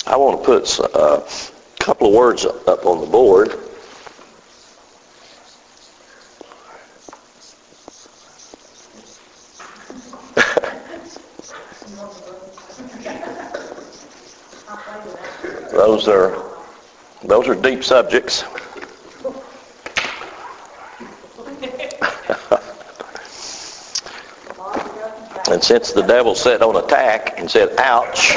I want to put a couple of words up on the board. Those are deep subjects. And since the devil set on attack and said, ouch,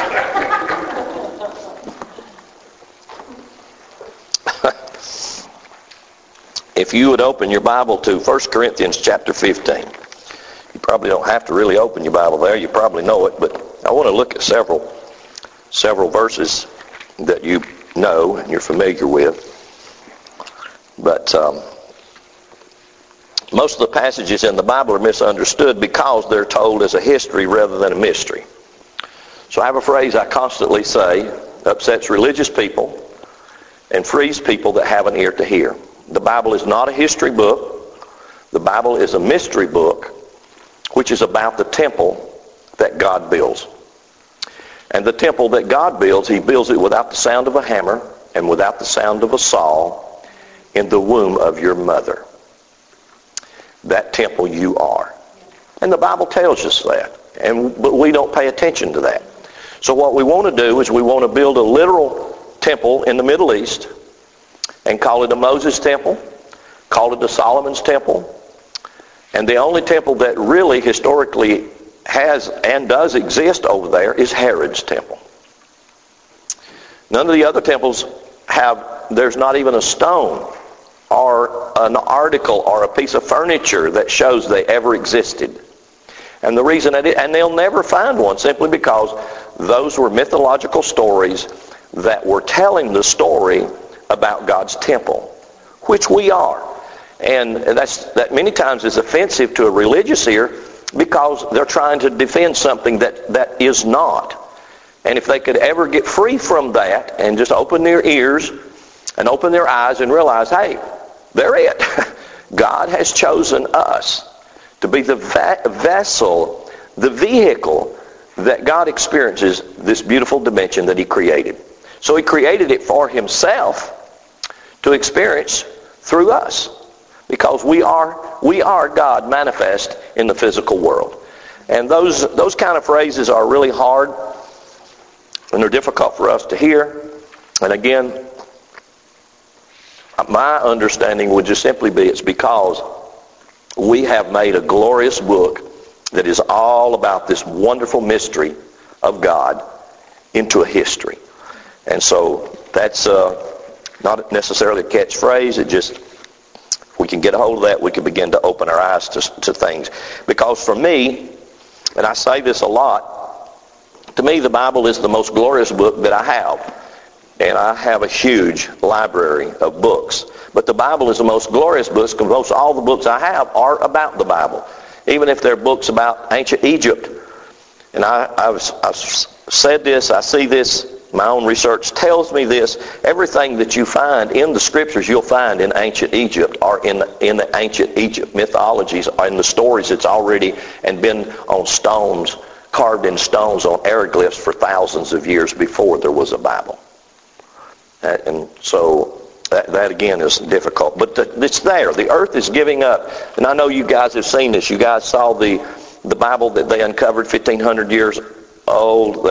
if you would open your Bible to 1 Corinthians chapter 15. You probably don't have to really open your Bible there. You probably know it, but I want to look at several verses that you know and you're familiar with. But most of the passages in the Bible are misunderstood because they're told as a history rather than a mystery. So I have a phrase I constantly say, upsets religious people and frees people that have an ear to hear. The Bible is not a history book. The Bible is a mystery book, which is about the temple that God builds. And the temple that God builds, He builds it without the sound of a hammer and without the sound of a saw in the womb of your mother. That temple you are. And the Bible tells us that. But we don't pay attention to that. So what we want to do is we want to build a literal temple in the Middle East and call it a Moses temple, call it a Solomon's temple. And the only temple that really historically has and does exist over there is Herod's temple. None of the other temples there's not even a stone or an article or a piece of furniture that shows they ever existed. And the reason and they'll never find one simply because those were mythological stories that were telling the story about God's temple, which we are. And that many times is offensive to a religious ear because they're trying to defend something that is not. And if they could ever get free from that and just open their ears and open their eyes and realize, hey, they're it. God has chosen us to be the vessel, the vehicle that God experiences this beautiful dimension that He created. So He created it for Himself to experience through us. Because we are God manifest in the physical world. And those kind of phrases are really hard and they're difficult for us to hear. And again, my understanding would just simply be it's because we have made a glorious book that is all about this wonderful mystery of God into a history. And so that's not necessarily a catchphrase. It just, if we can get a hold of that, we can begin to open our eyes to things. Because for me, and I say this a lot, to me the Bible is the most glorious book that I have. And I have a huge library of books. But the Bible is the most glorious book because most all the books I have are about the Bible. Even if they're books about ancient Egypt. And I've said this, I see this, my own research tells me this. Everything that you find in the Scriptures you'll find in ancient Egypt or in the ancient Egypt mythologies or in the stories that's already and been on stones, carved in stones on hieroglyphs for thousands of years before there was a Bible. And so that again is difficult. But it's there. The earth is giving up. And I know you guys have seen this. You guys saw the Bible that they uncovered 1,500 years old.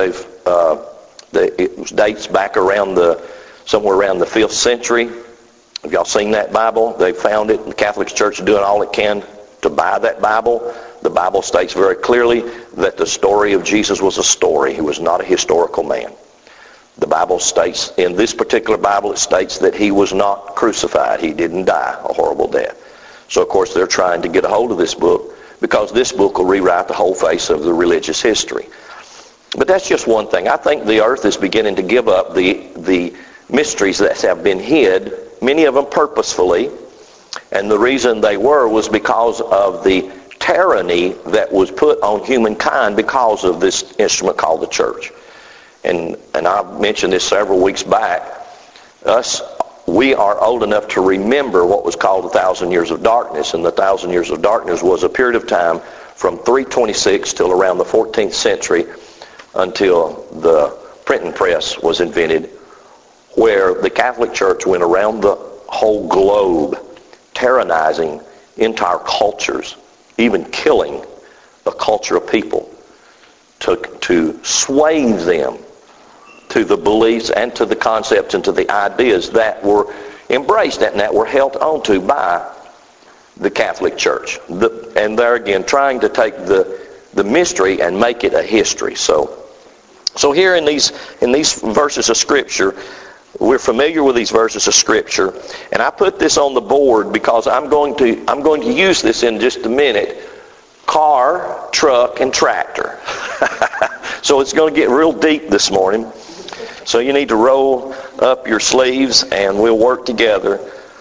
It dates back somewhere around the 5th century. Have y'all seen that Bible? They found it. The Catholic Church is doing all it can to buy that Bible. The Bible states very clearly that the story of Jesus was a story. He was not a historical man. The Bible states, in this particular Bible, it states that He was not crucified. He didn't die a horrible death. So, of course, they're trying to get a hold of this book because this book will rewrite the whole face of the religious history. But that's just one thing. I think the earth is beginning to give up the mysteries that have been hid, many of them purposefully. And the reason they was because of the tyranny that was put on humankind because of this instrument called the church. And I mentioned this several weeks back. We are old enough to remember what was called 1,000 years of darkness. And the 1,000 years of darkness was a period of time from 326 till around the 14th century until the printing press was invented, where the Catholic Church went around the whole globe, tyrannizing entire cultures, even killing a culture of people, to sway them to the beliefs and to the concepts and to the ideas that were embraced and that were held onto by the Catholic Church. And there again, trying to take the mystery and make it a history. So here in these verses of Scripture, we're familiar with these verses of Scripture, and I put this on the board because I'm going to use this in just a minute. Car, truck, and tractor. So it's going to get real deep this morning. So you need to roll up your sleeves and we'll work together.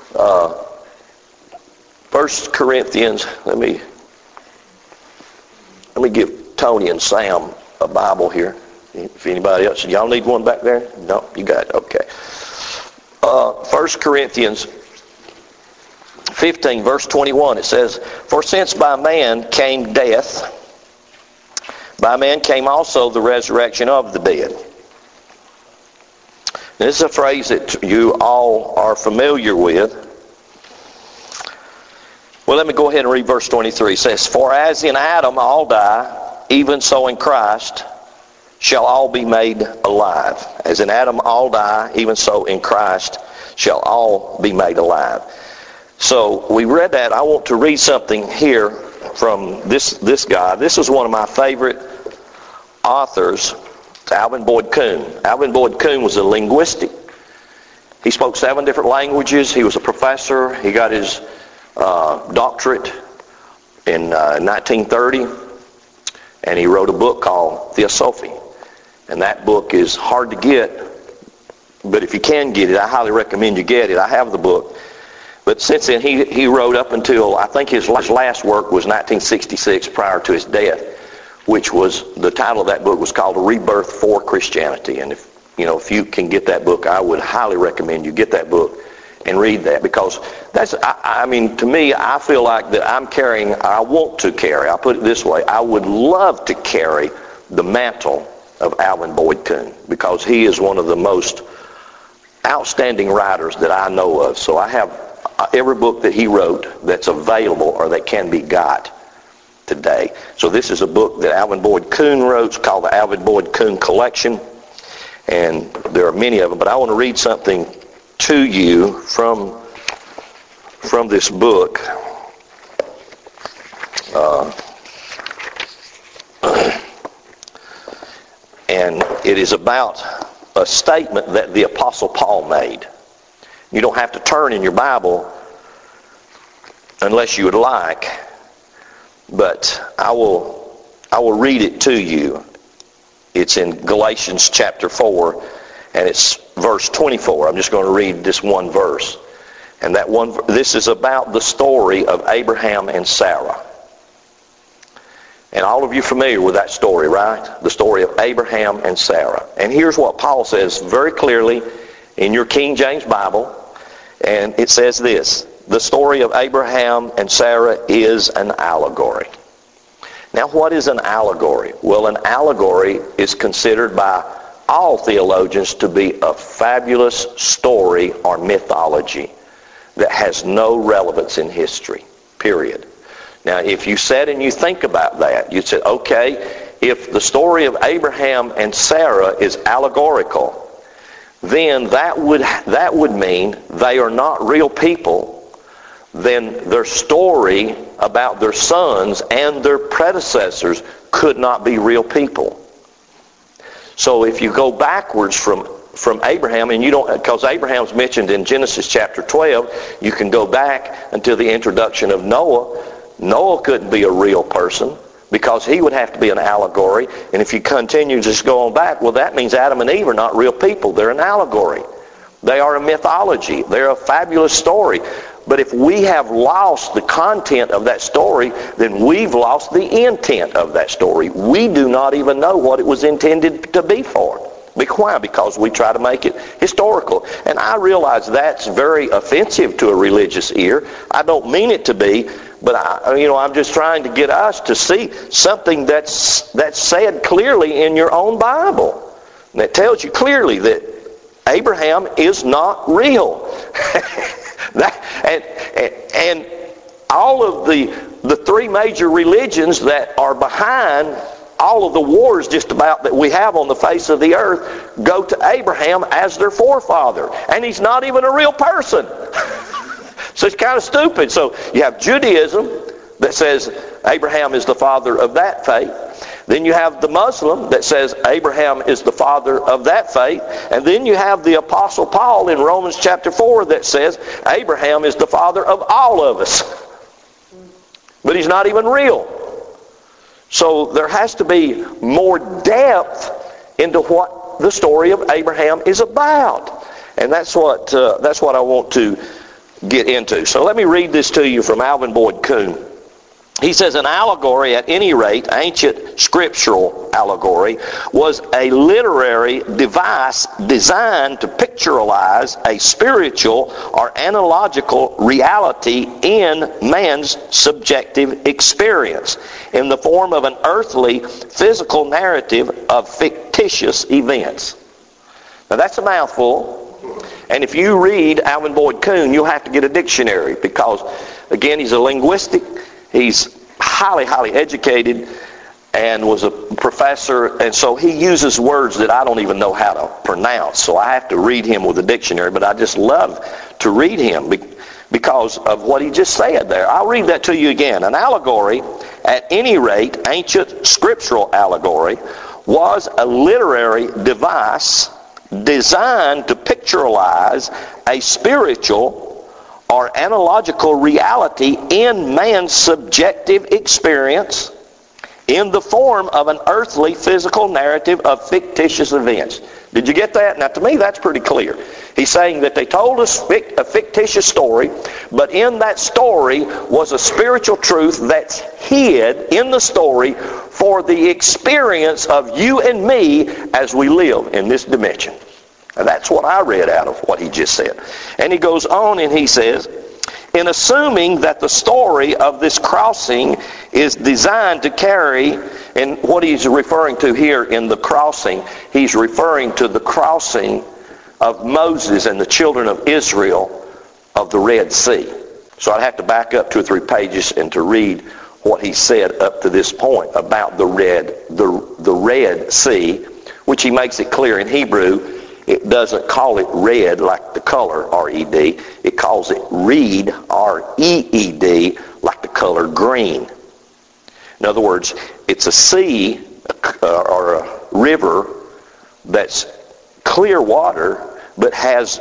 1 Corinthians, let me give Tony and Sam a Bible here. If anybody else, y'all need one back there? No, you got it. Okay. 1 Corinthians 15, verse 21, it says, "For since by man came death, by man came also the resurrection of the dead." Now, this is a phrase that you all are familiar with. Well, let me go ahead and read verse 23. It says, "For as in Adam all die, even so in Christ shall all be made alive." As in Adam all die, even so in Christ shall all be made alive. So we read that. I want to read something here from this guy. This is one of my favorite authors, Alvin Boyd Kuhn. Alvin Boyd Kuhn was a linguistic. He spoke 7 different languages. He was a professor. He got his doctorate in 1930. And he wrote a book called Theosophy. And that book is hard to get. But if you can get it, I highly recommend you get it. I have the book. But since then, he wrote up until, I think his last work was 1966 prior to his death, which was, the title of that book was called A Rebirth for Christianity. And if you can get that book, I would highly recommend you get that book and read that, because to me, I feel like that I want to carry, I'll put it this way, I would love to carry the mantle of Alvin Boyd Kuhn, because he is one of the most outstanding writers that I know of. So I have every book that he wrote that's available or that can be got today. So this is a book that Alvin Boyd Kuhn wrote. It's called the Alvin Boyd Kuhn Collection. And there are many of them. But I want to read something to you from this book. And it is about a statement that the Apostle Paul made. You don't have to turn in your Bible unless you would like, but I will read it to you. It's in Galatians chapter 4, and it's verse 24. I'm just going to read this one verse. And this is about the story of Abraham and Sarah. And all of you are familiar with that story, right? The story of Abraham and Sarah. And here's what Paul says very clearly in your King James Bible. And it says this: the story of Abraham and Sarah is an allegory. Now, what is an allegory? Well, an allegory is considered by all theologians to be a fabulous story or mythology that has no relevance in history, period. Now, if you sat and you think about that, you'd say, okay, if the story of Abraham and Sarah is allegorical, then that would mean they are not real people. Then their story about their sons and their predecessors could not be real people. So if you go backwards from Abraham, and you don't, because Abraham's mentioned in Genesis chapter 12, you can go back until the introduction of Noah. Noah couldn't be a real person, because he would have to be an allegory. And if you continue just go on back, well, that means Adam and Eve are not real people. They're an allegory. They are a mythology. They're a fabulous story. But if we have lost the content of that story, then we've lost the intent of that story. We do not even know what it was intended to be for. Why? Because we try to make it historical. And I realize that's very offensive to a religious ear. I don't mean it to be, but I'm just trying to get us to see something that's said clearly in your own Bible. And it tells you clearly that Abraham is not real. and all of the three major religions that are behind all of the wars just about that we have on the face of the earth go to Abraham as their forefather. And he's not even a real person. So it's kind of stupid. So you have Judaism that says Abraham is the father of that faith. Then you have the Muslim that says Abraham is the father of that faith. And then you have the Apostle Paul in Romans chapter 4 that says Abraham is the father of all of us. But he's not even real. So there has to be more depth into what the story of Abraham is about. And that's what I want to get into. So let me read this to you from Alvin Boyd Kuhn. He says, an allegory, at any rate, ancient scriptural allegory, was a literary device designed to pictorialize a spiritual or analogical reality in man's subjective experience in the form of an earthly, physical narrative of fictitious events. Now that's a mouthful. And if you read Alvin Boyd Kuhn, you'll have to get a dictionary because, again, he's a linguistic. He's highly, highly educated and was a professor, and so he uses words that I don't even know how to pronounce. So I have to read him with a dictionary, but I just love to read him because of what he just said there. I'll read that to you again. An allegory, at any rate, ancient scriptural allegory, was a literary device designed to pictorialize a spiritual or analogical reality in man's subjective experience in the form of an earthly physical narrative of fictitious events. Did you get that? Now to me that's pretty clear. He's saying that they told us a fictitious story, but in that story was a spiritual truth that's hid in the story for the experience of you and me as we live in this dimension. And that's what I read out of what he just said. And he goes on and he says, in assuming that the story of this crossing is designed to carry, and what he's referring to here in the crossing, he's referring to the crossing of Moses and the children of Israel of the Red Sea. So I'd have to back up 2 or 3 pages and to read what he said up to this point about the Red Sea, which he makes it clear in Hebrew. It doesn't call it red like the color, R-E-D. It calls it reed, R-E-E-D, like the color green. In other words, it's a sea or a river that's clear water but has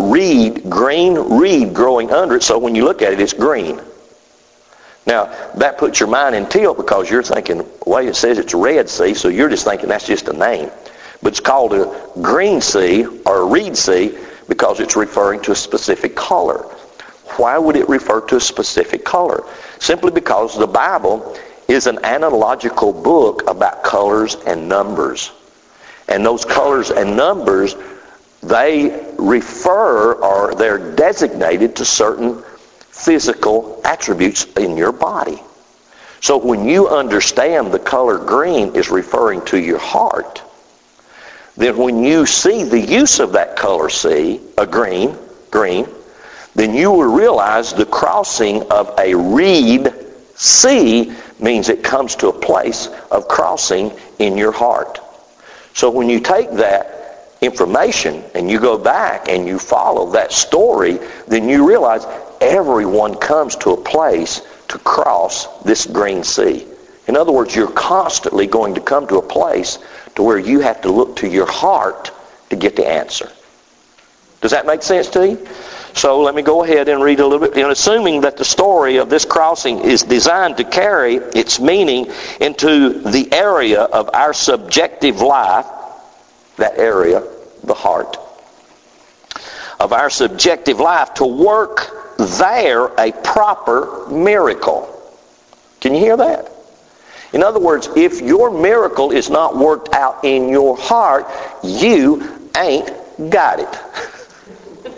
green reed growing under it, so when you look at it, it's green. Now, that puts your mind in tilt because you're thinking, well, it says it's a Red Sea, so you're just thinking that's just a name. But it's called a green sea or a reed sea because it's referring to a specific color. Why would it refer to a specific color? Simply because the Bible is an analogical book about colors and numbers. And those colors and numbers, they refer or they're designated to certain physical attributes in your body. So when you understand the color green is referring to your heart, then when you see the use of that color green, then you will realize the crossing of a reed sea means it comes to a place of crossing in your heart. So when you take that information and you go back and you follow that story, then you realize everyone comes to a place to cross this green sea. In other words, you're constantly going to come to a place to where you have to look to your heart to get the answer. Does that make sense to you? So let me go ahead and read a little bit. In assuming that the story of this crossing is designed to carry its meaning into the area of our subjective life, that area, the heart, of our subjective life, to work there a proper miracle. Can you hear that? In other words, if your miracle is not worked out in your heart, you ain't got it.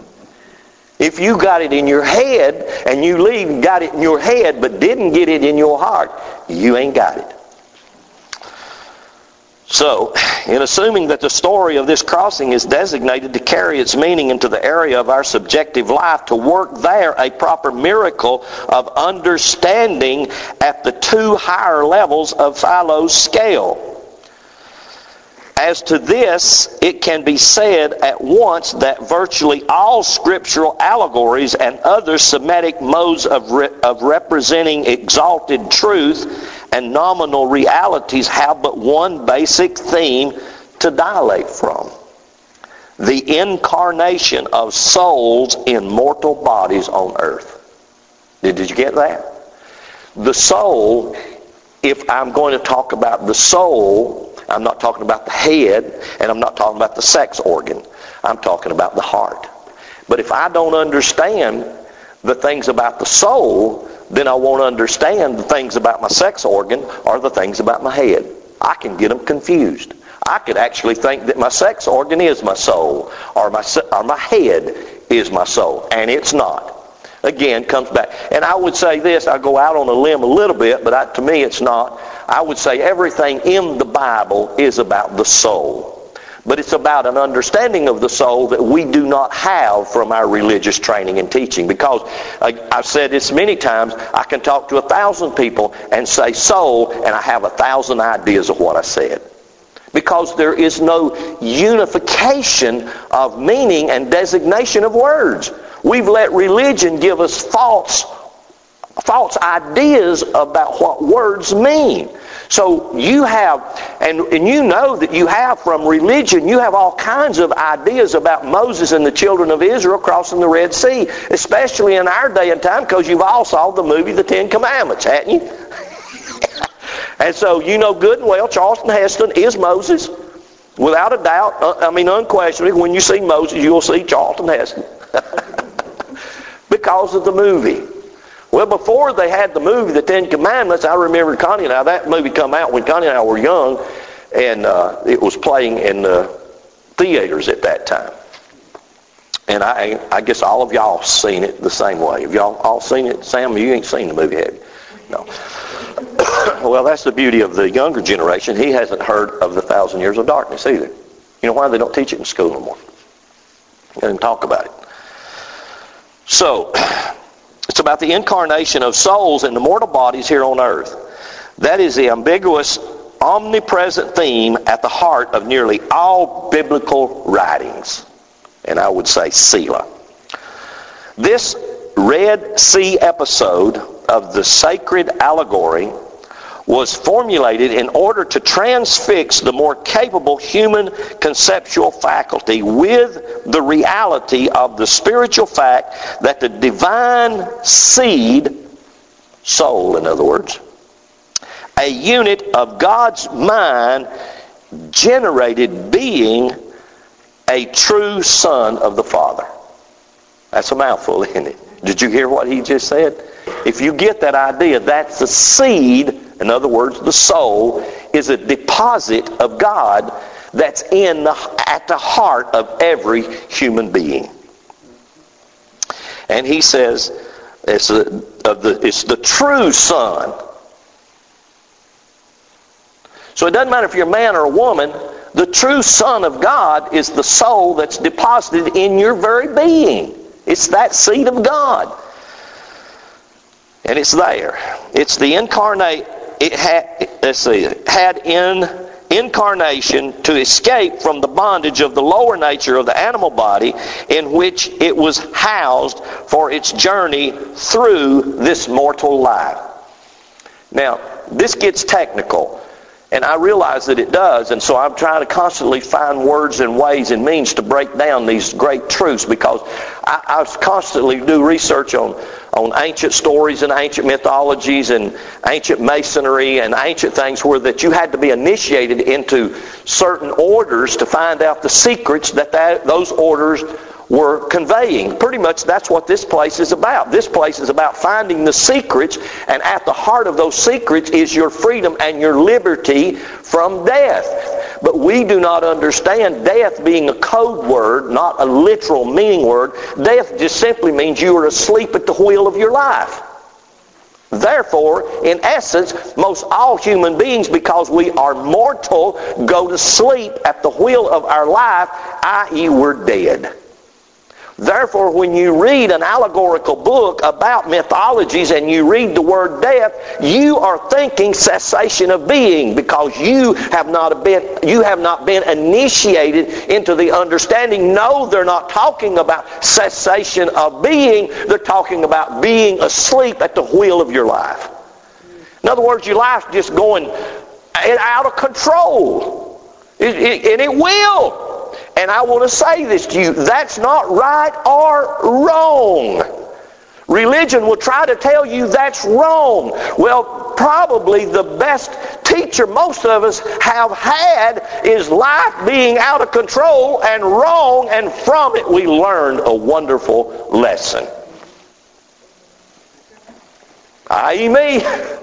If you got it in your head and you leave and got it in your head but didn't get it in your heart, you ain't got it. So, in assuming that the story of this crossing is designated to carry its meaning into the area of our subjective life, to work there a proper miracle of understanding at the two higher levels of Philo's scale. As to this, it can be said at once that virtually all scriptural allegories and other Semitic modes of representing exalted truth and nominal realities have but one basic theme to dilate from: the incarnation of souls in mortal bodies on earth. Did you get that? The soul, if I'm going to talk about the soul, I'm not talking about the head, and I'm not talking about the sex organ. I'm talking about the heart. But if I don't understand the things about the soul, then I won't understand the things about my sex organ or the things about my head. I can get them confused. I could actually think that my sex organ is my soul, or my head is my soul, and it's not. Again, comes back. And I would say this, I go out on a limb a little bit, but to me it's not. I would say everything in the Bible is about the soul. But it's about an understanding of the soul that we do not have from our religious training and teaching. Because I've said this many times, I can talk to 1,000 people and say soul, and I have 1,000 ideas of what I said. Because there is no unification of meaning and designation of words. We've let religion give us false ideas about what words mean. So you have, and you know that you have from religion, you have all kinds of ideas about Moses and the children of Israel crossing the Red Sea, especially in our day and time, because you've all saw the movie The Ten Commandments, hadn't you? And so you know good and well Charlton Heston is Moses, without a doubt. Unquestionably, when you see Moses, you'll see Charlton Heston. Because of the movie. Well, before they had the movie, The Ten Commandments, I remember Connie and I, that movie come out when Connie and I were young, and it was playing in the theaters at that time. And I guess all of y'all seen it the same way. Have y'all all seen it? Sam, you ain't seen the movie, have you? No. Well, that's the beauty of the younger generation. He hasn't heard of the 1,000 Years of Darkness either. You know why? They don't teach it in school no more. They don't talk about it. So, it's about the incarnation of souls in the mortal bodies here on earth. That is the ambiguous, omnipresent theme at the heart of nearly all biblical writings. And I would say Selah. This Red Sea episode of the sacred allegory was formulated in order to transfix the more capable human conceptual faculty with the reality of the spiritual fact that the divine seed, soul in other words, a unit of God's mind, generated being a true son of the Father. That's a mouthful, isn't it? Did you hear what he just said? If you get that idea, that's the seed. In other words, the soul is a deposit of God that's at the heart of every human being. And he says it's the true son. So it doesn't matter if you're a man or a woman, the true son of God is the soul that's deposited in your very being. It's that seed of God. And it's there. It's the incarnate. It had incarnation to escape from the bondage of the lower nature of the animal body in which it was housed for its journey through this mortal life. Now, this gets technical, and I realize that it does, and so I'm trying to constantly find words and ways and means to break down these great truths, because I constantly do research on ancient stories and ancient mythologies and ancient masonry and ancient things where that you had to be initiated into certain orders to find out the secrets that those orders were conveying. Pretty much that's what this place is about. This place is about finding the secrets, and at the heart of those secrets is your freedom and your liberty from death. But we do not understand death being a code word, not a literal meaning word. Death just simply means you are asleep at the wheel of your life. Therefore, in essence, most all human beings, because we are mortal, go to sleep at the wheel of our life, i.e. we're dead. Therefore, when you read an allegorical book about mythologies and you read the word death, you are thinking cessation of being, because you have not been initiated into the understanding. No, they're not talking about cessation of being. They're talking about being asleep at the wheel of your life. In other words, your life's just going out of control. And it will. And I want to say this to you, that's not right or wrong. Religion will try to tell you that's wrong. Well, probably the best teacher most of us have had is life being out of control and wrong, and from it we learned a wonderful lesson. I.e. me.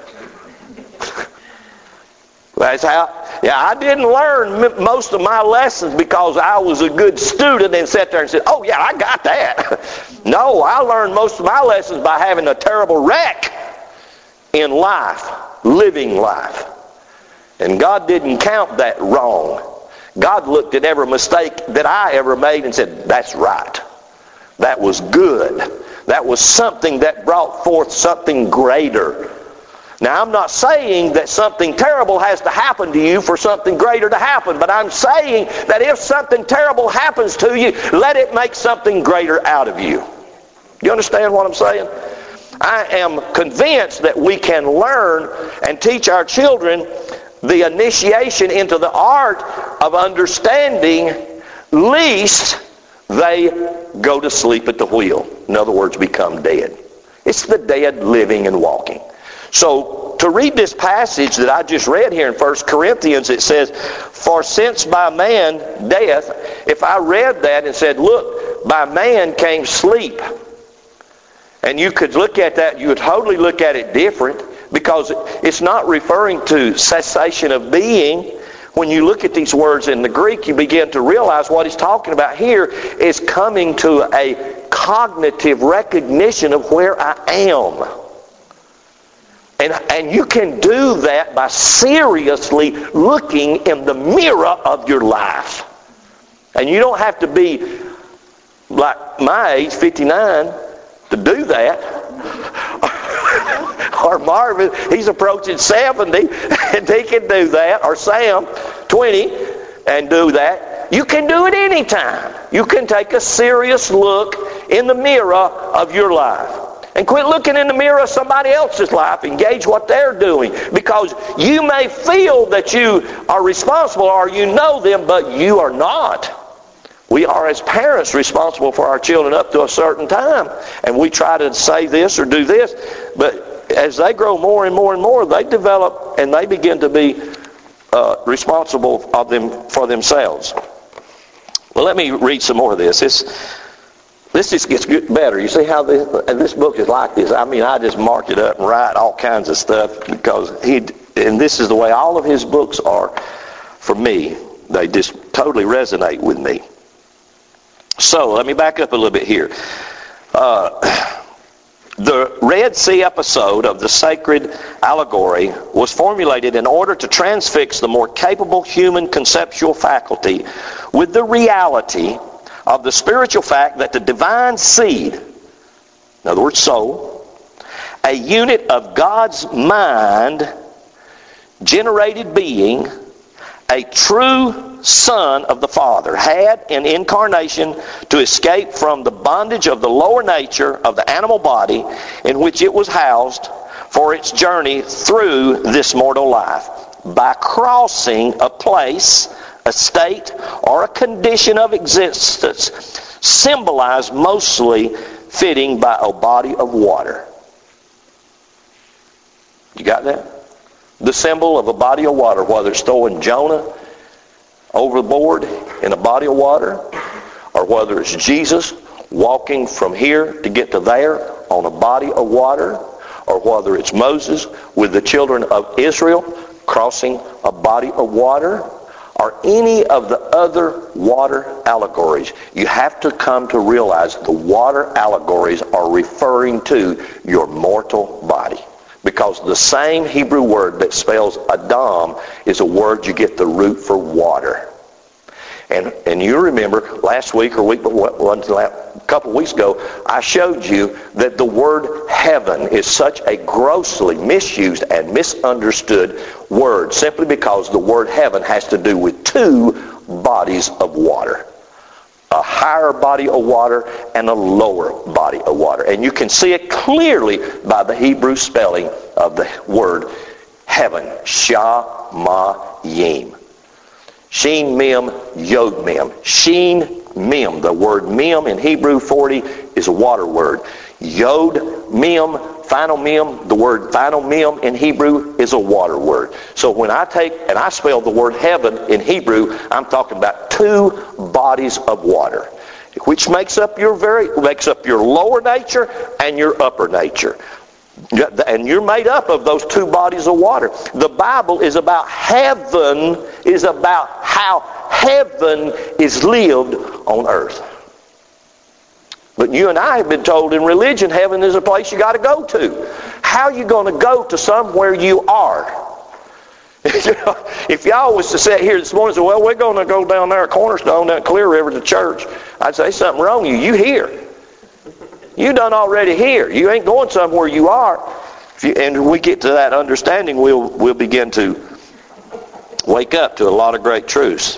That's how. Yeah, I didn't learn most of my lessons because I was a good student and sat there and said, oh yeah, I got that. No, I learned most of my lessons by having a terrible wreck in life, living life. And God didn't count that wrong. God looked at every mistake that I ever made and said, that's right. That was good. That was something that brought forth something greater. Now, I'm not saying that something terrible has to happen to you for something greater to happen, but I'm saying that if something terrible happens to you, let it make something greater out of you. You understand what I'm saying? I am convinced that we can learn and teach our children the initiation into the art of understanding, lest they go to sleep at the wheel. In other words, become dead. It's the dead living and walking. So, to read this passage that I just read here in 1 Corinthians, it says, for since by man death, if I read that and said, look, by man came sleep, and you could look at that, you would totally look at it different, because it's not referring to cessation of being. When you look at these words in the Greek, you begin to realize what he's talking about here is coming to a cognitive recognition of where I am. And you can do that by seriously looking in the mirror of your life. And you don't have to be like my age, 59, to do that. Or Marvin, he's approaching 70, and he can do that. Or Sam, 20, and do that. You can do it anytime. You can take a serious look in the mirror of your life. And quit looking in the mirror of somebody else's life. Engage what they're doing. Because you may feel that you are responsible or you know them, but you are not. We are, as parents, responsible for our children up to a certain time. And we try to say this or do this. But as they grow more and more and more, they develop and they begin to be responsible for themselves. Well, let me read some more of this. This just gets better. You see how this book is like this. I mean, I just mark it up and write all kinds of stuff because and this is the way all of his books are for me. They just totally resonate with me. So, let me back up a little bit here. The Red Sea episode of the sacred allegory was formulated in order to transfix the more capable human conceptual faculty with the reality of the spiritual fact that the divine seed, in other words, soul, a unit of God's mind, generated being, a true Son of the Father, had in incarnation to escape from the bondage of the lower nature of the animal body in which it was housed for its journey through this mortal life by crossing a place, a state, or a condition of existence symbolized mostly fitting by a body of water. You got that? The symbol of a body of water, whether it's throwing Jonah overboard in a body of water, or whether it's Jesus walking from here to get to there on a body of water, or whether it's Moses with the children of Israel crossing a body of water, or any of the other water allegories. You have to come to realize the water allegories are referring to your mortal body. because the same Hebrew word that spells Adam is a word you get the root for water. And you remember last week or a couple of weeks ago, I showed you that the word heaven is such a grossly misused and misunderstood word simply because the word heaven has to do with two bodies of water. A higher body of water and a lower body of water. And you can see it clearly by the Hebrew spelling of the word heaven. Shamayim. Sheen Mem, Yod Mem. Sheen Mem. The word Mem in Hebrew 40 is a water word. Yod Mem, final Mem, the word final Mem in Hebrew is a water word. So when I take and I spell the word heaven in Hebrew, I'm talking about two bodies of water, which makes up your lower nature and your upper nature. And you're made up of those two bodies of water. The Bible is about heaven, is about how heaven is lived on earth. But you and I have been told in religion, heaven is a place you got to go to. How are you going to go to somewhere you are? If y'all was to sit here this morning and say, well, we're going to go down there at Cornerstone, down at Clear River to church, I'd say something wrong with you. You here. You done already here. You ain't going somewhere you are. And when we get to that understanding, we'll begin to wake up to a lot of great truths.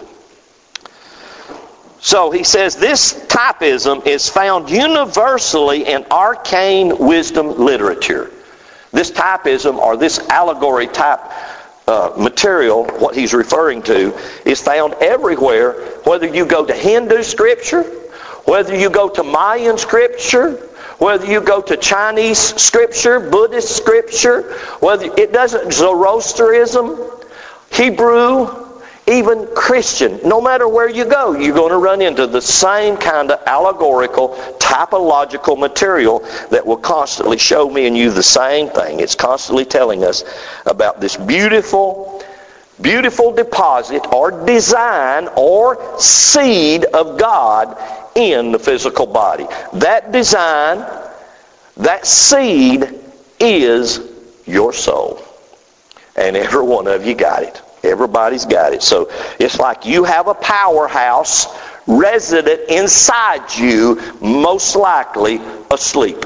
So he says this typism is found universally in arcane wisdom literature. This typism or this allegory type material, what he's referring to, is found everywhere, whether you go to Hindu scripture, whether you go to Mayan scripture, whether you go to Chinese scripture, Buddhist scripture, whether it doesn't, Zoroastrianism, Hebrew, even Christian, no matter where you go, you're going to run into the same kind of allegorical, typological material that will constantly show me and you the same thing. It's constantly telling us about this beautiful deposit or design or seed of God in the physical body. That design, that seed is your soul. And every one of you got it. Everybody's got it. So it's like you have a powerhouse resident inside you, most likely asleep.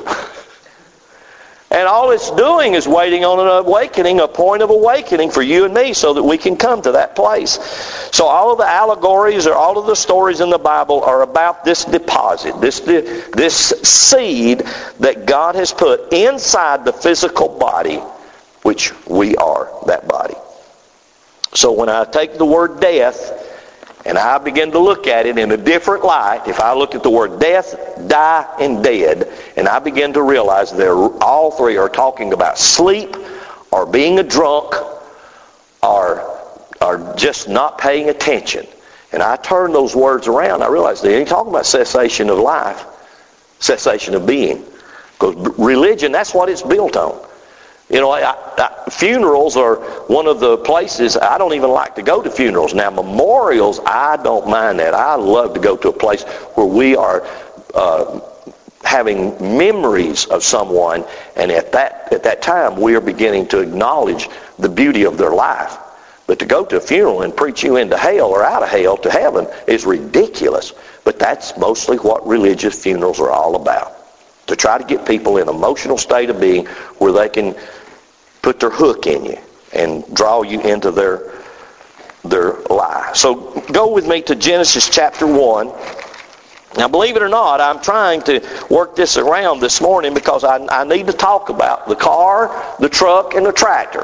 And all it's doing is waiting on an awakening, a point of awakening for you and me so that we can come to that place. So all of the allegories or all of the stories in the Bible are about this deposit, this seed that God has put inside the physical body, which we are that body. So when I take the word death and I begin to look at it in a different light, if I look at the word death, die, and dead, and I begin to realize that all three are talking about sleep or being a drunk or just not paying attention. And I turn those words around, I realize they ain't talking about cessation of life, cessation of being. Because religion, that's what it's built on. You know, funerals are one of the places, I don't even like to go to funerals. Now, memorials, I don't mind that. I love to go to a place where we are having memories of someone, and at that time we are beginning to acknowledge the beauty of their life. But to go to a funeral and preach you into hell or out of hell to heaven is ridiculous. But that's mostly what religious funerals are all about. To try to get people in an emotional state of being where they can put their hook in you and draw you into their lie. So go with me to Genesis chapter 1. Now believe it or not, I'm trying to work this around this morning because I need to talk about the car, the truck, and the tractor.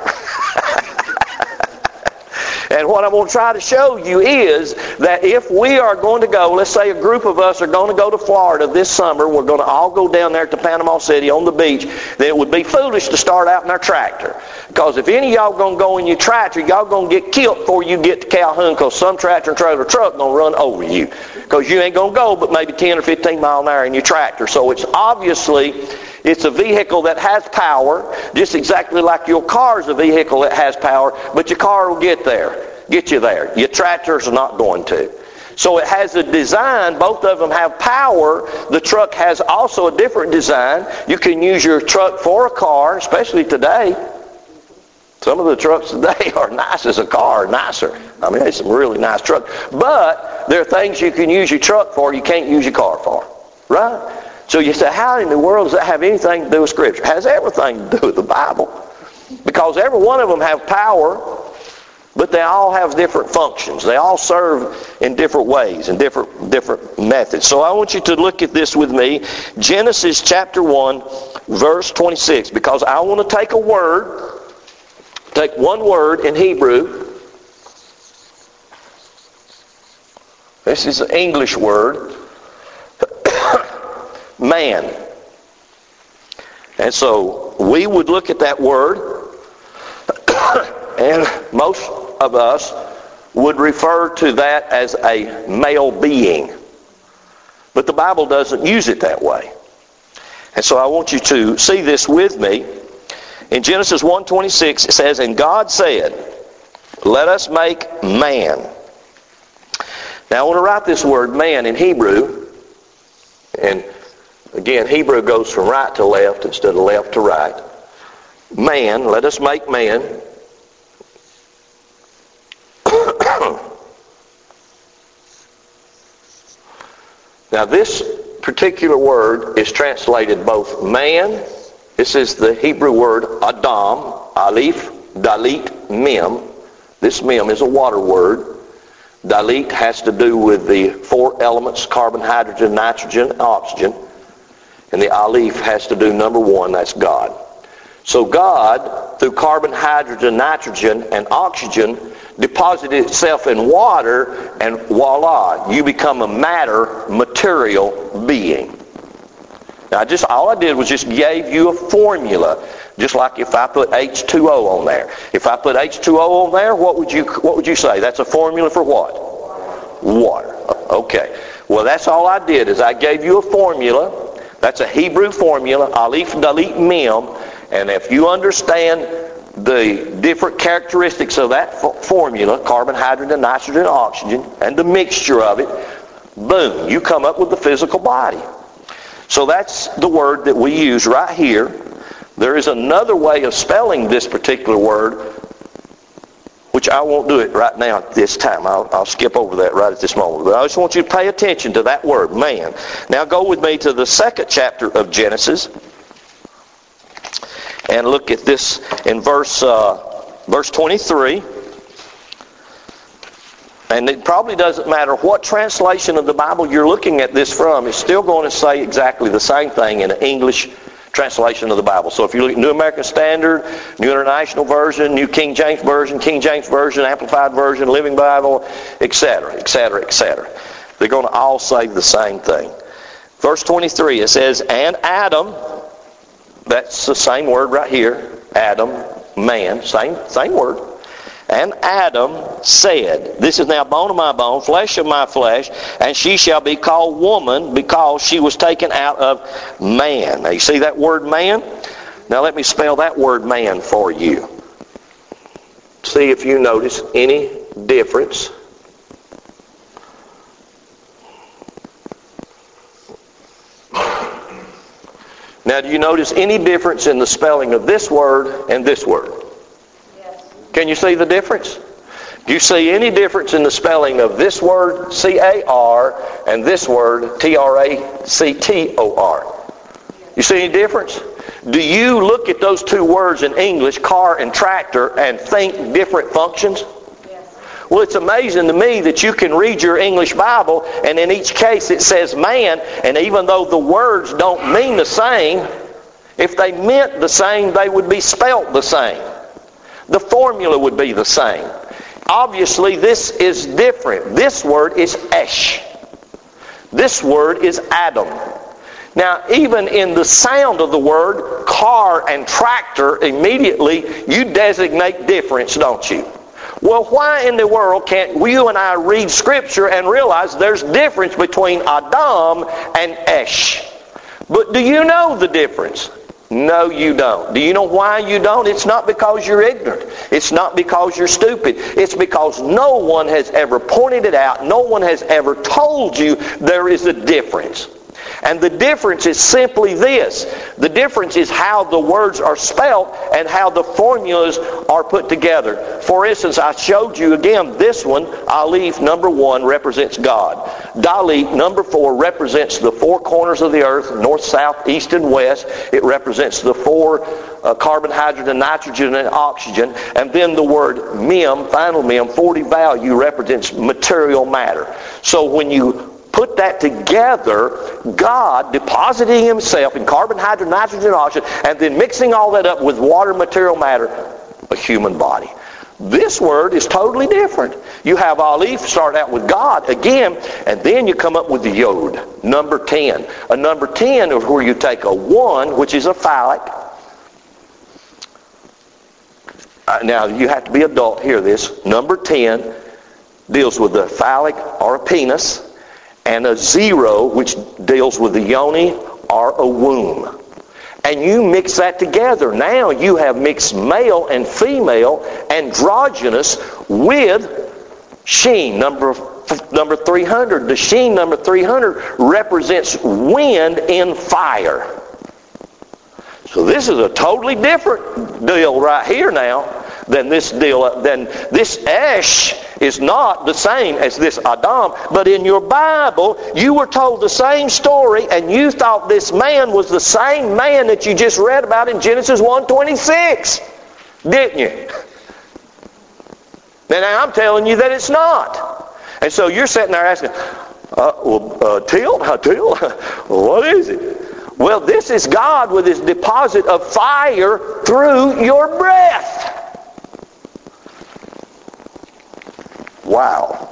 And what I'm going to try to show you is that if we are going to go, let's say a group of us are going to go to Florida this summer, we're going to all go down there to Panama City on the beach, then it would be foolish to start out in our tractor. Because if any of y'all going to go in your tractor, y'all going to get killed before you get to Calhoun, because some tractor and trailer truck going to run over you. Because you ain't going to go but maybe 10 or 15 miles an hour in your tractor. So it's a vehicle that has power, just exactly like your car is a vehicle that has power, but your car will get you there. Your tractor's not going to. So it has a design. Both of them have power. The truck has also a different design. You can use your truck for a car, especially today. Some of the trucks today are nice as a car, nicer. I mean, there's some really nice trucks. But there are things you can use your truck for you can't use your car for. Right? So you say, how in the world does that have anything to do with Scripture? It has everything to do with the Bible. Because every one of them have power, but they all have different functions. They all serve in different ways and different methods. So I want you to look at this with me. Genesis chapter 1, verse 26. Because I want to take one word in Hebrew. This is an English word. Man. And so we would look at that word, and most of us would refer to that as a male being. But the Bible doesn't use it that way. And so I want you to see this with me. In Genesis 1:26 it says, and God said, let us make man. Now I want to write this word man in Hebrew. And again, Hebrew goes from right to left instead of left to right. Man, let us make man. Now this particular word is translated both man. This is the Hebrew word Adam, Aleph, Dalit, Mem. This Mem is a water word. Dalit has to do with the four elements, carbon, hydrogen, nitrogen, and oxygen. And the Aleph has to do number one, that's God. So God, through carbon, hydrogen, nitrogen, and oxygen, deposited itself in water, and voila, you become a material being. Now, all I did was just gave you a formula, just like if I put H2O on there. If I put H2O on there, what would you say? That's a formula for what? Water. Okay. Well, that's all I did is I gave you a formula. That's a Hebrew formula, Aleph, Dalit, Mem. And if you understand the different characteristics of that formula, carbon, hydrogen, nitrogen, oxygen, and the mixture of it, boom, you come up with the physical body. So that's the word that we use right here. There is another way of spelling this particular word, which I won't do it right now at this time. I'll skip over that right at this moment. But I just want you to pay attention to that word, man. Now go with me to the second chapter of Genesis. And look at this in verse 23. And it probably doesn't matter what translation of the Bible you're looking at this from. It's still going to say exactly the same thing in an English translation of the Bible. So if you look at New American Standard, New International Version, New King James Version, Amplified Version, Living Bible, etc., etc., etc., they're going to all say the same thing. Verse 23, it says, and Adam, that's the same word right here, Adam, man, same word. And Adam said, this is now bone of my bone, flesh of my flesh, and she shall be called woman because she was taken out of man. Now you see that word man? Now let me spell that word man for you. See if you notice any difference. Now do you notice any difference in the spelling of this word and this word? Can you see the difference? Do you see any difference in the spelling of this word, C-A-R, and this word, T-R-A-C-T-O-R? You see any difference? Do you look at those two words in English, car and tractor, and think different functions? Yes. Well, it's amazing to me that you can read your English Bible, and in each case it says man, and even though the words don't mean the same, if they meant the same, they would be spelt the same. The formula would be the same. Obviously, this is different. This word is Esh. This word is Adam. Now, even in the sound of the word car and tractor, immediately you designate difference, don't you? Well, why in the world can't you and I read Scripture and realize there's difference between Adam and Esh? But do you know the difference? No, you don't. Do you know why you don't? It's not because you're ignorant. It's not because you're stupid. It's because no one has ever pointed it out. No one has ever told you there is a difference. And the difference is simply this. The difference is how the words are spelt and how the formulas are put together. For instance, I showed you again this one. Aleph, number 1, represents God. Dalet, number 4, represents the four corners of the earth, north, south, east, and west. It represents the four carbon, hydrogen, nitrogen, and oxygen. And then the word Mem, final Mem, 40 value, represents material matter. So when you put that together, God depositing himself in carbon, hydrogen, nitrogen, and oxygen, and then mixing all that up with water, material matter, a human body. This word is totally different. You have Aleph start out with God again, and then you come up with the Yod, number 10. A number 10 is where you take a 1, which is a phallic. Now, you have to be adult, hear this. Number 10 deals with the phallic or a penis, and a 0, which deals with the yoni or a womb. And you mix that together. Now you have mixed male and female, androgynous, with Sheen, number 300. The Sheen, number 300, represents wind in fire. So this is a totally different deal right here now than this deal. Then this Esh is not the same as this Adam, but in your Bible you were told the same story, and you thought this man was the same man that you just read about in Genesis 1:26, didn't you? And I'm telling you that it's not. And so you're sitting there asking, Till, what is it? Well, this is God with his deposit of fire through your breath. Wow.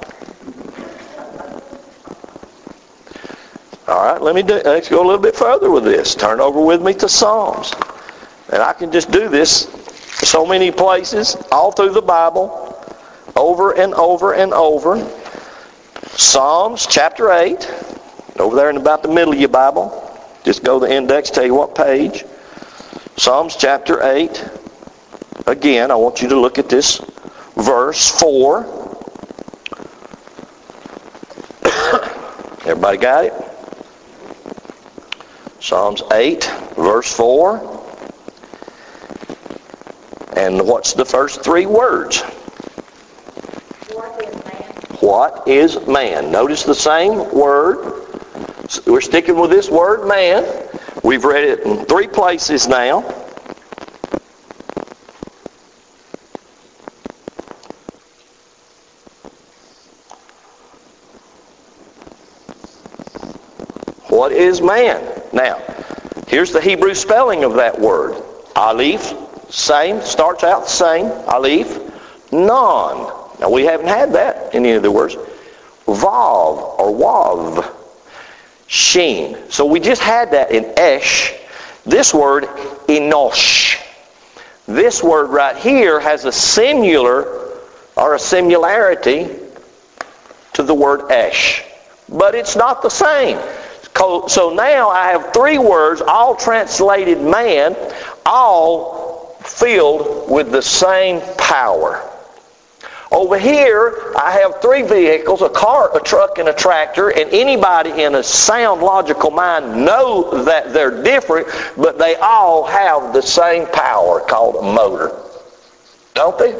All right, let's go a little bit further with this. Turn over with me to Psalms. And I can just do this so many places, all through the Bible, over and over and over. Psalms chapter 8, over there in about the middle of your Bible. Just go to the index, tell you what page. Psalms chapter 8. Again, I want you to look at this verse 4. Everybody got it? Psalms 8, verse 4. And what's the first 3 words? What is man? What is man? Notice the same word. We're sticking with this word, man. We've read it in 3 places now. What is man? Now, here's the Hebrew spelling of that word. Aleph, same, starts out the same. Aleph, non. Now, we haven't had that in any of the words. Vav, or wav. Sheen. So we just had that in Esh. This word, Enosh. This word right here has a singular or a similarity to the word Esh. But it's not the same. So now I have 3 words, all translated man, all filled with the same power. Over here, I have 3 vehicles, a car, a truck, and a tractor, and anybody in a sound, logical mind know that they're different, but they all have the same power called a motor. Don't they?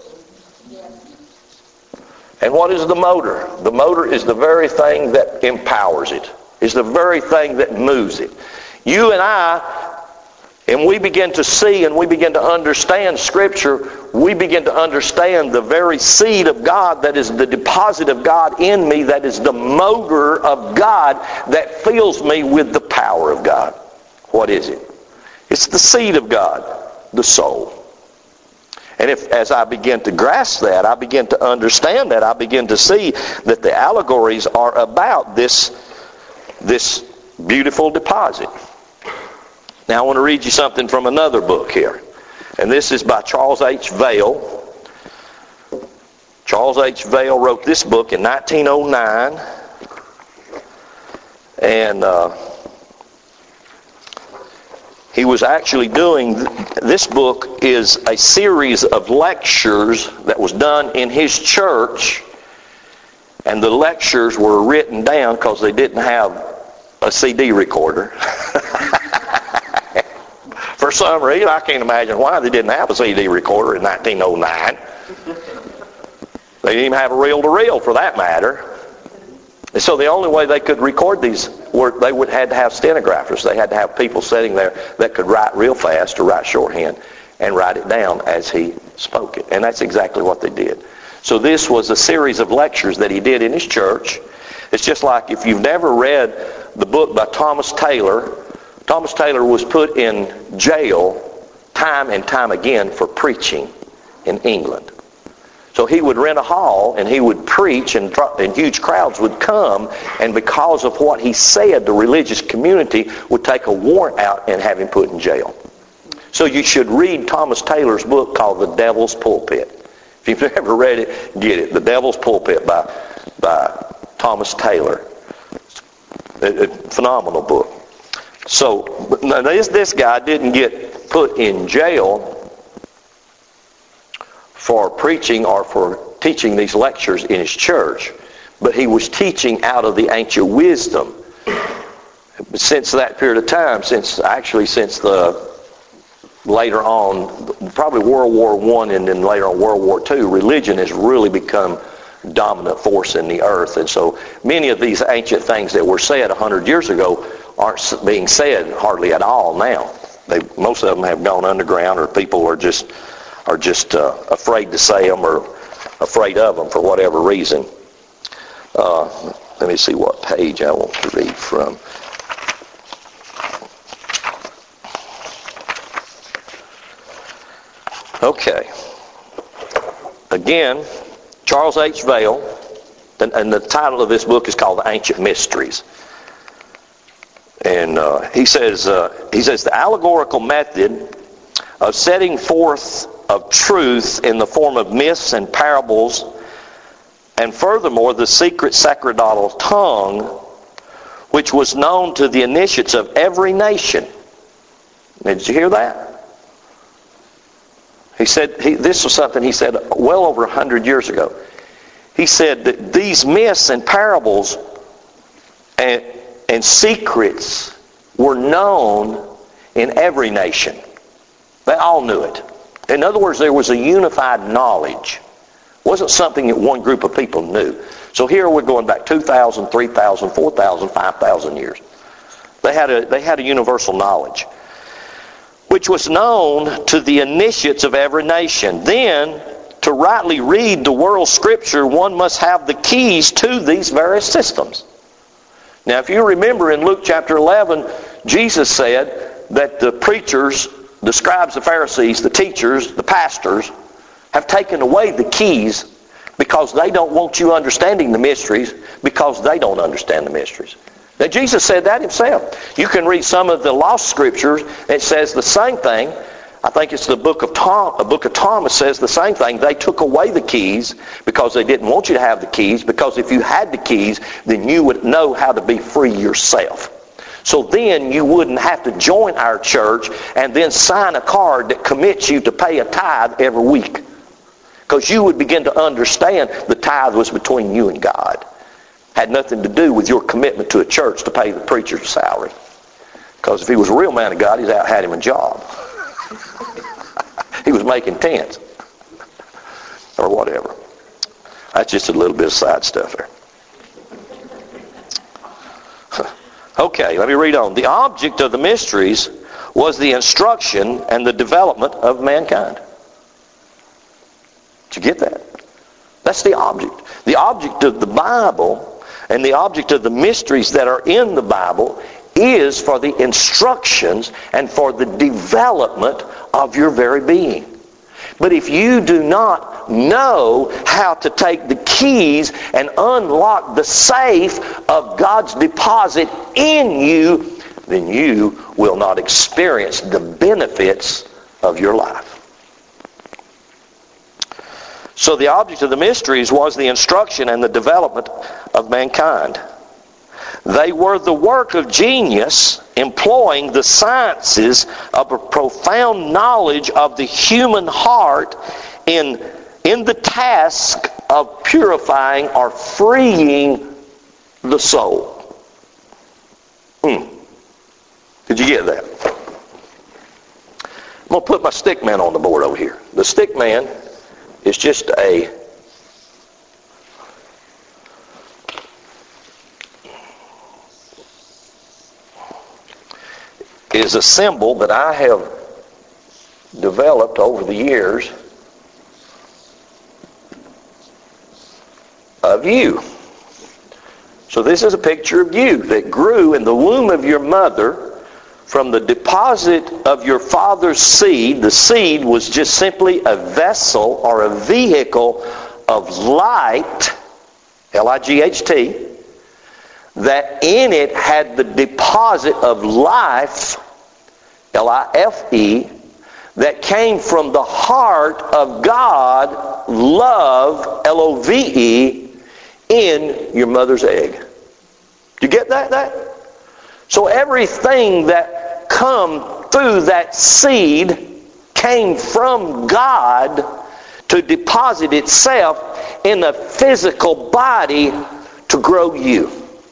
And what is the motor? The motor is the very thing that empowers it. It's the very thing that moves it. You and I, and we begin to see and we begin to understand Scripture, we begin to understand the very seed of God that is the deposit of God in me, that is the motor of God that fills me with the power of God. What is it? It's the seed of God, the soul. And as I begin to grasp that, I begin to understand that, I begin to see that the allegories are about this beautiful deposit. Now I want to read you something from another book here. And this is by Charles H. Vail. Charles H. Vail wrote this book in 1909. And he was actually doing, this book is a series of lectures that was done in his church. And the lectures were written down because they didn't have a CD recorder. For some reason, I can't imagine why they didn't have a CD recorder in 1909. They didn't even have a reel-to-reel for that matter. And so the only way they could record these were they would had to have stenographers. They had to have people sitting there that could write real fast or write shorthand and write it down as he spoke it. And that's exactly what they did. So this was a series of lectures that he did in his church. It's just like if you've never read the book by Thomas Taylor. Thomas Taylor was put in jail time and time again for preaching in England. So he would rent a hall and he would preach and huge crowds would come, and because of what he said, the religious community would take a warrant out and have him put in jail. So you should read Thomas Taylor's book called The Devil's Pulpit. If you've never read it, get it. The Devil's Pulpit by Thomas Taylor. A phenomenal book. So now this guy didn't get put in jail for preaching or for teaching these lectures in his church, but he was teaching out of the ancient wisdom. Since that period of time, since the later on, probably World War I and then later on World War II, religion has really become dominant force in the earth. And so many of these ancient things that were said 100 years ago aren't being said hardly at all now. Most of them have gone underground, or people are just afraid to say them or afraid of them for whatever reason. Let me see what page I want to read from. Okay. Again, Charles H. Vail, and the title of this book is called The Ancient Mysteries. And he says the allegorical method of setting forth of truth in the form of myths and parables, and furthermore the secret sacerdotal tongue, which was known to the initiates of every nation. Did you hear that? He said, this was something he said well over 100 years ago. He said that these myths and parables and secrets were known in every nation. They all knew it. In other words, there was a unified knowledge. It wasn't something that one group of people knew. So here we're going back 2,000, 3,000, 4,000, 5,000 years. They had a universal knowledge, which was known to the initiates of every nation. Then, to rightly read the world scripture, one must have the keys to these various systems. Now, if you remember in Luke chapter 11, Jesus said that the preachers, the scribes, the Pharisees, the teachers, the pastors, have taken away the keys because they don't want you understanding the mysteries, because they don't understand the mysteries. Now, Jesus said that himself. You can read some of the lost scriptures. It says the same thing. I think it's the book of Thomas says the same thing. They took away the keys because they didn't want you to have the keys, because if you had the keys, then you would know how to be free yourself. So then you wouldn't have to join our church and then sign a card that commits you to pay a tithe every week. Because you would begin to understand the tithe was between you and God. Had nothing to do with your commitment to a church to pay the preacher's salary. Because if he was a real man of God, he'd out had him a job. He was making tents. Or whatever. That's just a little bit of side stuff there. Okay, let me read on. The object of the mysteries was the instruction and the development of mankind. Did you get that? That's the object. The object of the Bible and the object of the mysteries that are in the Bible is for the instructions and for the development of your very being. But if you do not know how to take the keys and unlock the safe of God's deposit in you, then you will not experience the benefits of your life. So the object of the mysteries was the instruction and the development of mankind. They were the work of genius, employing the sciences of a profound knowledge of the human heart in the task of purifying or freeing the soul. Did you get that? I'm going to put my stick man on the board over here. The stick man is just is a symbol that I have developed over the years of you. So this is a picture of you that grew in the womb of your mother from the deposit of your father's seed. The seed was just simply a vessel or a vehicle of light, L-I-G-H-T, that in it had the deposit of life, L-I-F-E, that came from the heart of God, love, L-O-V-E, in your mother's egg. You get that? So everything that come through that seed came from God to deposit itself in a physical body to grow you.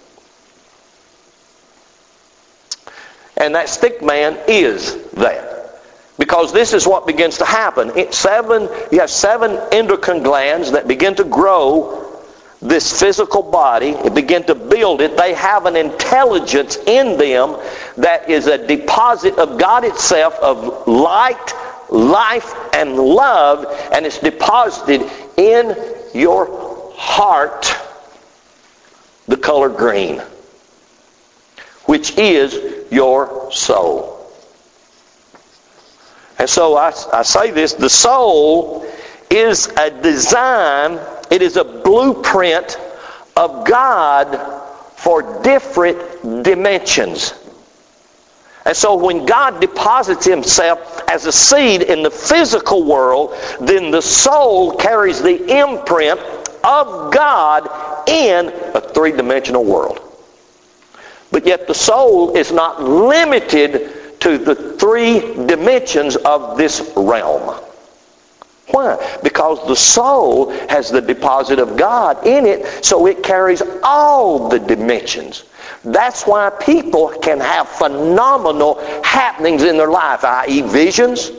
And that stick man is that. Because this is what begins to happen. You have 7 endocrine glands that begin to grow this physical body. It begin to build it. They have an intelligence in them that is a deposit of God itself, of light, life, and love. And it's deposited in your heart, the color green, which is your soul. And so I say this, the soul is a design, it is a blueprint of God for different dimensions. And so when God deposits himself as a seed in the physical world, then the soul carries the imprint of God in a 3-dimensional world. But yet the soul is not limited to the 3 dimensions of this realm. Why? Because the soul has the deposit of God in it, so it carries all the dimensions. That's why people can have phenomenal happenings in their life, i.e. visions,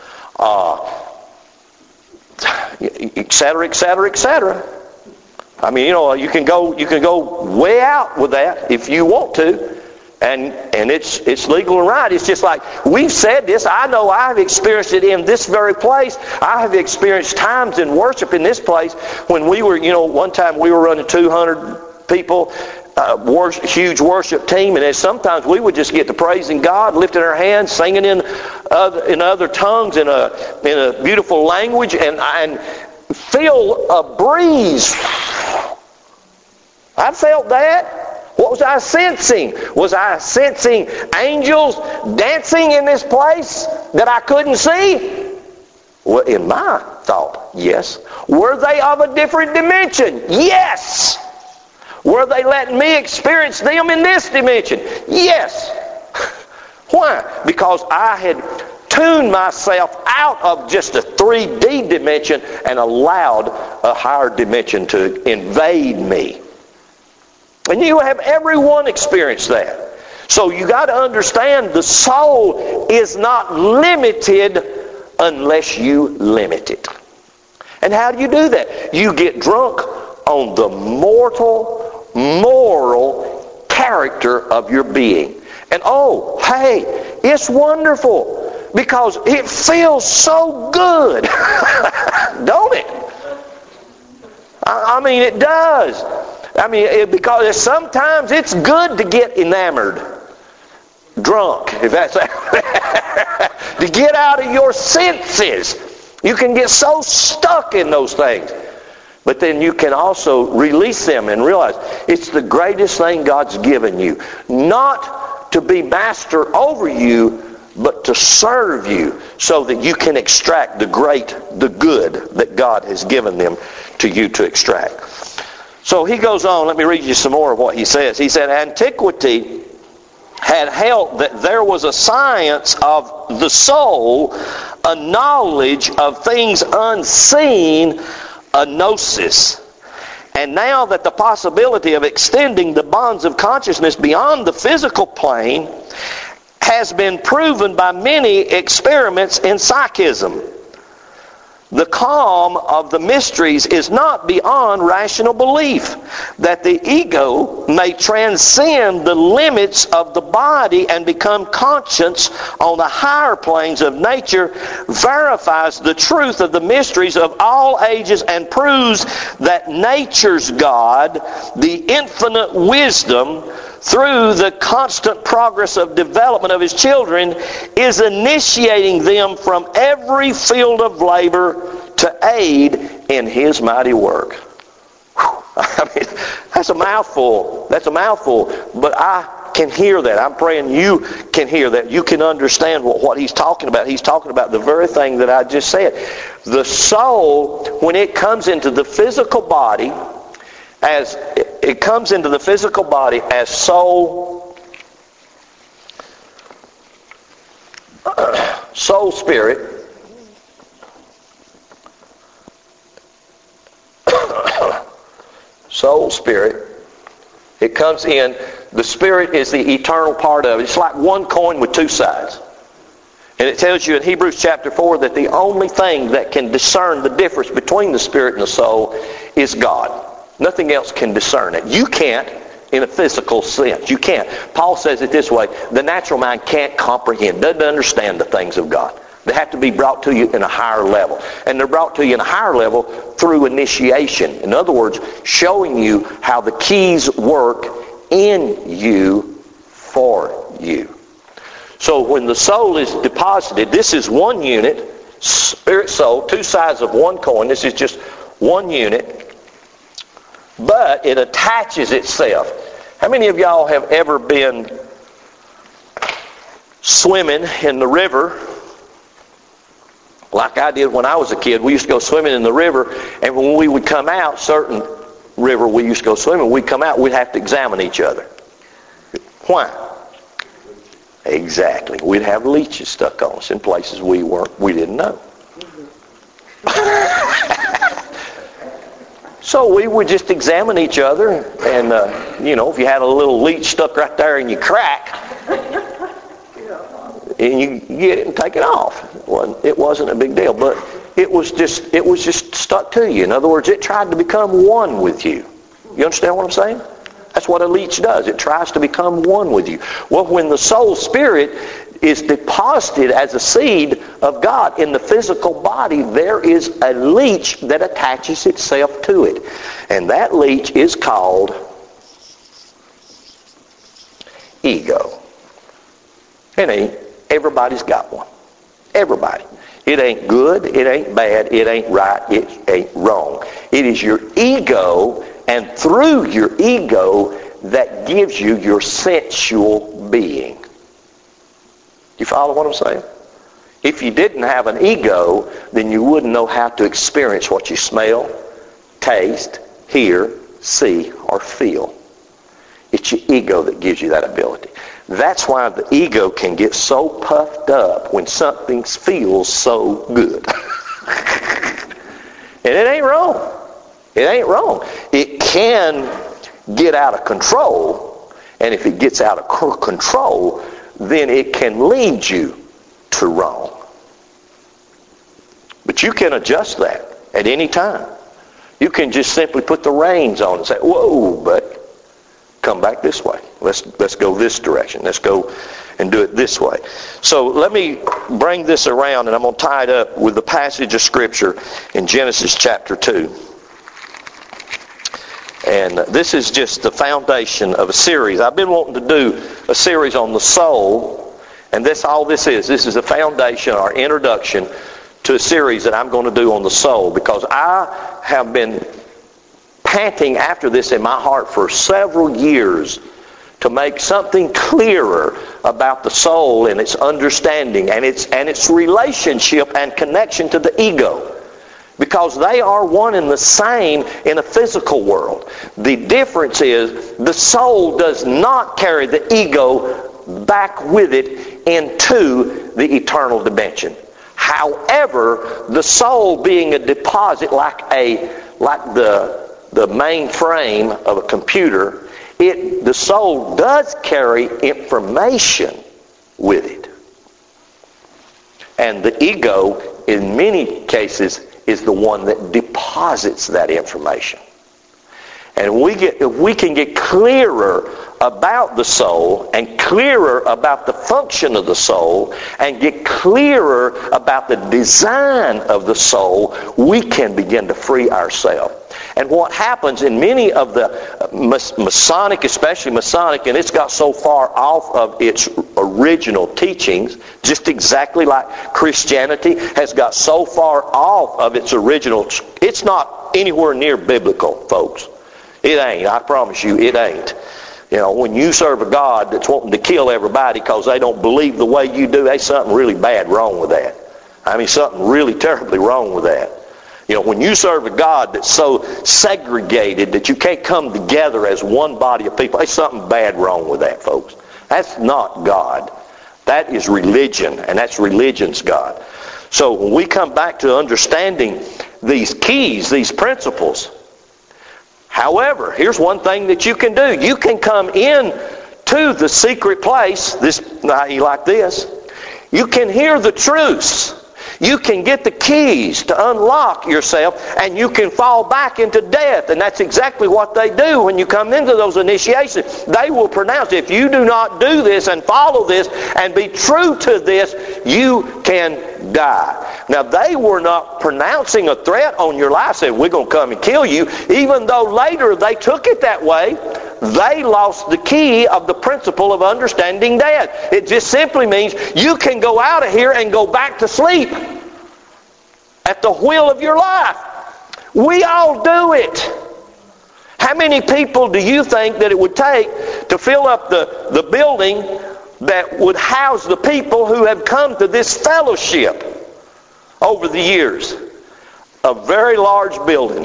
etc., etc., etc. I mean, you can go way out with that if you want to. And it's legal and right. It's just like, we've said this. I know I've experienced it in this very place. I have experienced times in worship in this place when we were, one time we were running 200 people, huge worship team, and sometimes we would just get to praising God, lifting our hands, singing in other tongues, in a beautiful language, and feel a breeze. I felt that. What was I sensing? Was I sensing angels dancing in this place that I couldn't see? Well, in my thought, yes. Were they of a different dimension? Yes. Were they letting me experience them in this dimension? Yes. Why? Because I had tuned myself out of just a 3D dimension and allowed a higher dimension to invade me. And you have everyone experience that. So you got to understand the soul is not limited unless you limit it. And how do you do that? You get drunk on the mortal, moral character of your being. And hey, it's wonderful because it feels so good. Don't it? I mean, it does. I mean, because sometimes it's good to get enamored, drunk, if that's to get out of your senses. You can get so stuck in those things. But then you can also release them and realize it's the greatest thing God's given you. Not to be master over you, but to serve you so that you can extract the good that God has given them to you to extract. So he goes on, let me read you some more of what he says. He said, antiquity had held that there was a science of the soul, a knowledge of things unseen, a gnosis. And now that the possibility of extending the bonds of consciousness beyond the physical plane has been proven by many experiments in psychism. The calm of the mysteries is not beyond rational belief. That the ego may transcend the limits of the body and become conscious on the higher planes of nature verifies the truth of the mysteries of all ages and proves that nature's God, the infinite wisdom, through the constant progress of development of His children, is initiating them from every field of labor to aid in His mighty work. Whew. I mean, that's a mouthful. That's a mouthful. But I can hear that. I'm praying you can hear that. You can understand what he's talking about. He's talking about the very thing that I just said. The soul, when it comes into the physical body, as it comes into the physical body as soul, spirit, soul, spirit. It comes in. The spirit is the eternal part of it. It's like one coin with two sides. And it tells you in Hebrews chapter 4 that the only thing that can discern the difference between the spirit and the soul is God. Nothing else can discern it. You can't in a physical sense. You can't. Paul says it this way: the natural mind can't comprehend, doesn't understand the things of God. They have to be brought to you in a higher level. And they're brought to you in a higher level through initiation. In other words, showing you how the keys work in you for you. So when the soul is deposited, this is one unit, spirit, soul, two sides of one coin. This is just one unit. But it attaches itself. How many of y'all have ever been swimming in the river like I did when I was a kid? We used to go swimming in the river, and when we would come out, certain river we used to go swimming, we'd come out, we'd have to examine each other. Why? Exactly. We'd have leeches stuck on us in places we didn't know. So we would just examine each other, and if you had a little leech stuck right there in your crack, and you get it and take it off. It wasn't a big deal, but it was just stuck to you. In other words, it tried to become one with you. You understand what I'm saying? That's what a leech does. It tries to become one with you. Well, when the soul spirit is deposited as a seed of God in the physical body, there is a leech that attaches itself to it. And that leech is called ego. Everybody's got one. Everybody. It ain't good, it ain't bad, it ain't right, it ain't wrong. It is your ego, and through your ego, that gives you your sensual being. You follow what I'm saying? If you didn't have an ego, then you wouldn't know how to experience what you smell, taste, hear, see, or feel. It's your ego that gives you that ability. That's why the ego can get so puffed up when something feels so good. And it ain't wrong. It ain't wrong. It can get out of control. And if it gets out of control, then it can lead you to wrong. But you can adjust that at any time. You can just simply put the reins on and say, whoa, but come back this way. Let's go this direction. Let's go and do it this way. So let me bring this around, and I'm going to tie it up with the passage of Scripture in Genesis chapter 2. And this is just the foundation of a series. I've been wanting to do a series on the soul, and all this is. This is the foundation, our introduction to a series that I'm going to do on the soul, because I have been panting after this in my heart for several years to make something clearer about the soul and its understanding and its relationship and connection to the ego. Because they are one and the same in a physical world. The difference is the soul does not carry the ego back with it into the eternal dimension. However, the soul being a deposit like the main frame of a computer, the soul does carry information with it. And the ego, in many cases, is the one that deposits that information. And if we can get clearer about the soul and clearer about the function of the soul and get clearer about the design of the soul, we can begin to free ourselves. And what happens in many of the Masonic, especially Masonic, and it's got so far off of its original teachings, just exactly like Christianity has got so far off of its original, it's not anywhere near biblical, folks. It ain't. I promise you, it ain't. You know, when you serve a God that's wanting to kill everybody because they don't believe the way you do, there's something really bad wrong with that. I mean, something really terribly wrong with that. You know, when you serve a God that's so segregated that you can't come together as one body of people, there's something bad wrong with that, folks. That's not God. That is religion, and that's religion's God. So when we come back to understanding these keys, these principles, however, here's one thing that you can do. You can come in to the secret place, like this. You can hear the truths. You can get the keys to unlock yourself, and you can fall back into death. And that's exactly what they do when you come into those initiations. They will pronounce, if you do not do this and follow this and be true to this, you can die. Now, they were not pronouncing a threat on your life, saying, we're going to come and kill you. Even though later they took it that way, they lost the key of the principle of understanding death. It just simply means you can go out of here and go back to sleep at the wheel of your life. We all do it. How many people do you think that it would take to fill up the building that would house the people who have come to this fellowship over the years? A very large building.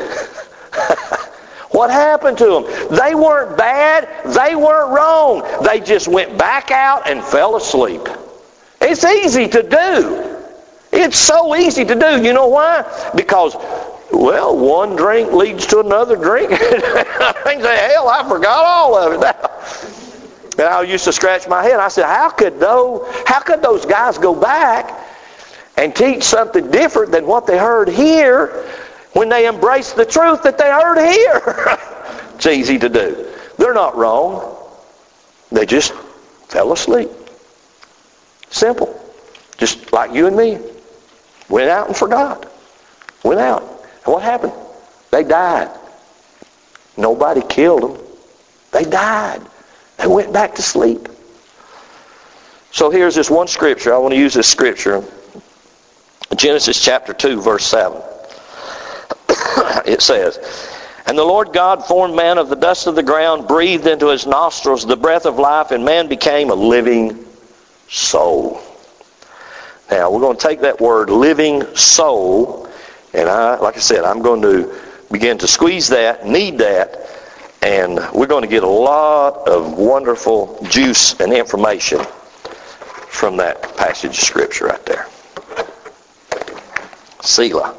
What happened to them? They weren't bad. They weren't wrong. They just went back out and fell asleep. It's easy to do. It's so easy to do. You know why? Because, well, one drink leads to another drink. I say, hell, I forgot all of it now. And I used to scratch my head. I said, how could those guys go back and teach something different than what they heard here when they embraced the truth that they heard here? It's easy to do. They're not wrong. They just fell asleep. Simple. Just like you and me. Went out and forgot. Went out. And what happened? They died. Nobody killed them. They died. They went back to sleep. So here's this one scripture. I want to use this scripture. Genesis chapter 2, verse 7. It says, and the Lord God formed man of the dust of the ground, breathed into his nostrils the breath of life, and man became a living soul. Now, we're going to take that word living soul, and like I said, I'm going to begin to squeeze that, knead that, and we're going to get a lot of wonderful juice and information from that passage of Scripture right there. Selah.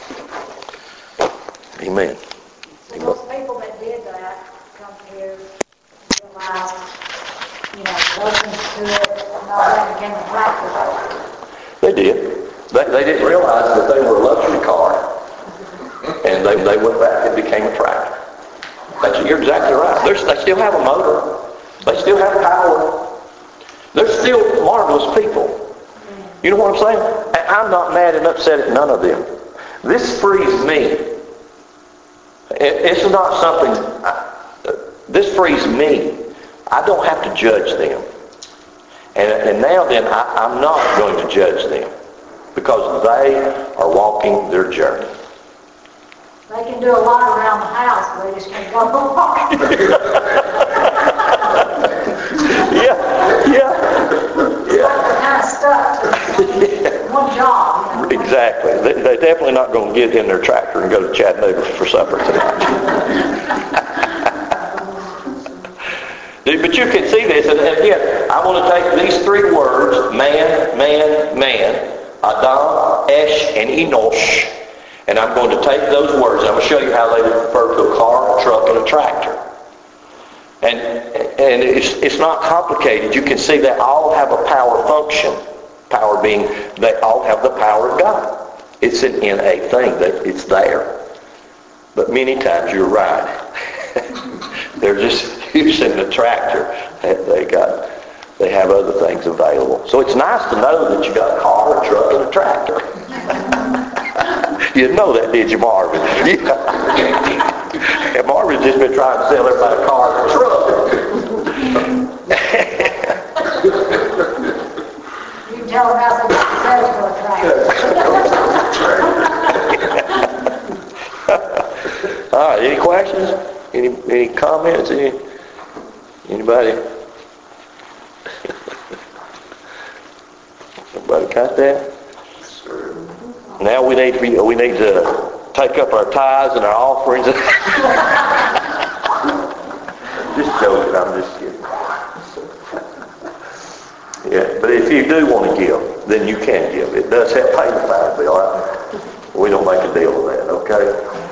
Amen. So those people that did that come here, realize, listen to it, and all that, and became a practice. They did. They didn't realize that they were a luxury car, and they went back and became a tractor. You're exactly right. They still have a motor. They still have power. They're still marvelous people. You know what I'm saying? And I'm not mad and upset at none of them. This frees me. It's not something, this frees me. I don't have to judge them. And now then, I'm not going to judge them because they are walking their journey. They can do a lot around the house, but they just can't go walk. Yeah. They're kind of stuck to one job. Exactly. They're definitely not going to get in their tractor and go to Chattanooga for supper tonight. But you can see this, and again, I want to take these three words, man, Adam, Esh, and Enosh, and I'm going to take those words, and I'm going to show you how they refer to a car, a truck, and a tractor. And it's not complicated. You can see they all have a power function. Power being, they all have the power of God. It's an innate thing. It's there. But many times you're right. They're just using the tractor. They have other things available. So it's nice to know that you got a car, a truck, and a tractor. You didn't know that, did you, Marvin? And Marvin's just been trying to sell everybody a car and a truck. You can tell them how they get sales for a tractor. All right, any questions? Any comments? Anybody? Everybody got that? Now we need to take up our tithes and our offerings. Just joking, I'm just kidding. Yeah, but if you do want to give, then you can give. It does help pay the phone bill. We don't make a deal of that, okay?